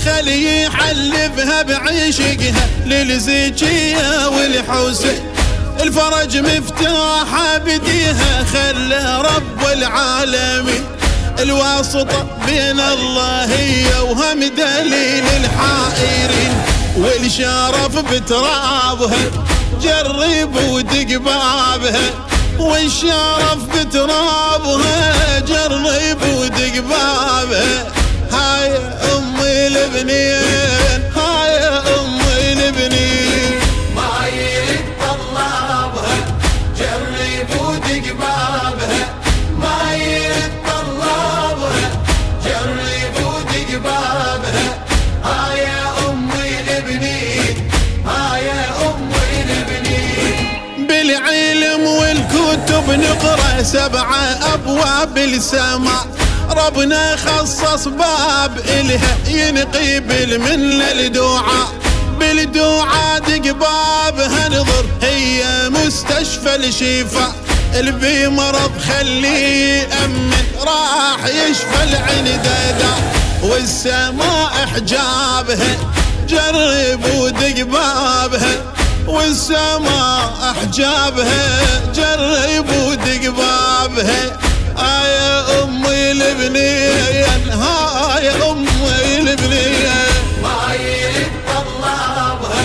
خلي يحلفها بعشقها للزكية والحسين، الفرج مفتاح بديها خلى رب العالمين، الواسطة بين الله هي وهم دليل الحائرين، والشرف بترابها جرب ودق بابها، والشرف بترابها جرب ودق بابها. هاي أمي البنين، هاي أمي البنين، ما يريد طلابها جرب ودق بابها، ما يريد طلابها جرب ودق بابها. هاي يا أمي البنين، هاي يا أمي البنين. بالعلم والكتب نقرأ 7 أبواب السماء، ربنا خصص باب إلها ينقبل من الدعاء، بالدعاء دق بابها نظر هي مستشفى الشفاء، اللي مرض خليه يأمن راح يشفى العنددا، والسماء حجابها جرب ودق بابها، والسماء حجابها جرب ودق بابها. يا أمي البنين، ها يا أمي البنين، ما يريد طلابها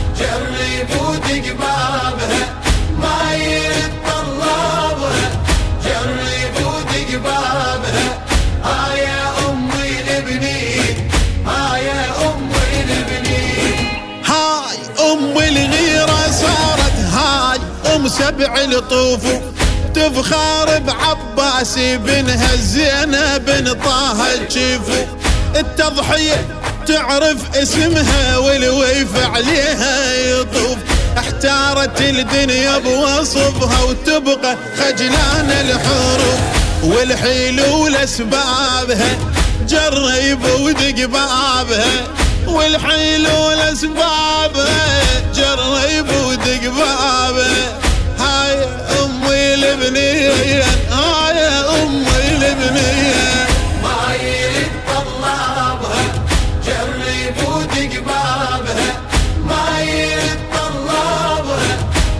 جرب ودق بابها، ما يريد طلابها جرب ودق بابها. ها يا أمي البنين، ها يا أمي البنين. هاي أم الغيرة صارت هاي أم 7 لطوف، تفخر بعباس بنها زينب بن طه تشوفوا، التضحية تعرف اسمها والويف عليها يطوف، احتارت الدنيا بوصفها وتبقى خجلان الحروف، والحلول اسبابها جرب ودق بابها، والحلول اسبابها جرب ودق بابها. هاي أمي البنين، هاي أمي البنين، ما يريد طلابها جرب ودق بابها، ما يريد طلابها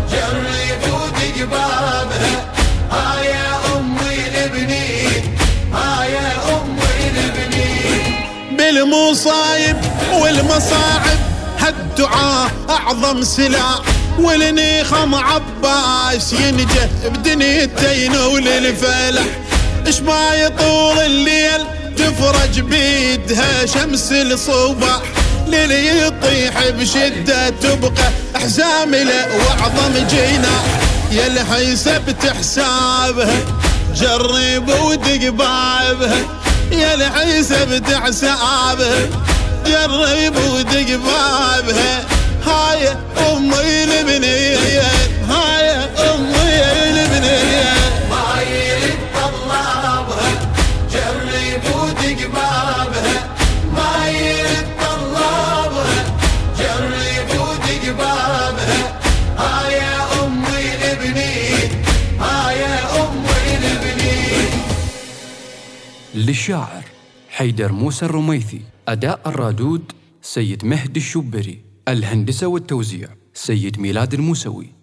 جرب ودق بابها. ها يا أمي البنين، ها يا أمي البنين. بالمصايب والمصاعب هالدعاء أعظم سلاح، والنيخم عباس ينجح بدنيته ينول الفلاح، اش ما يطول الليل تفرج بيدها شمس الصباح، ليل يطيح بشدة تبقى حزام له واعظم جناح، يا الحسبت حسابها جرب ودق بابها، يا الحسبت حسابها جرب ودق بابها. هاي أمي البنين، هاي أمي البنين، ما يريد طلابها جرب ودق بابها، ما يريد طلابها جرب ودق بابها. ها يا أمي البنين، ها يا أمي البنين. للشاعر حيدر موسى الرميثي، أداء الرادود سيد مهدي الشبري، الهندسة والتوزيع سيد ميلاد الموسوي.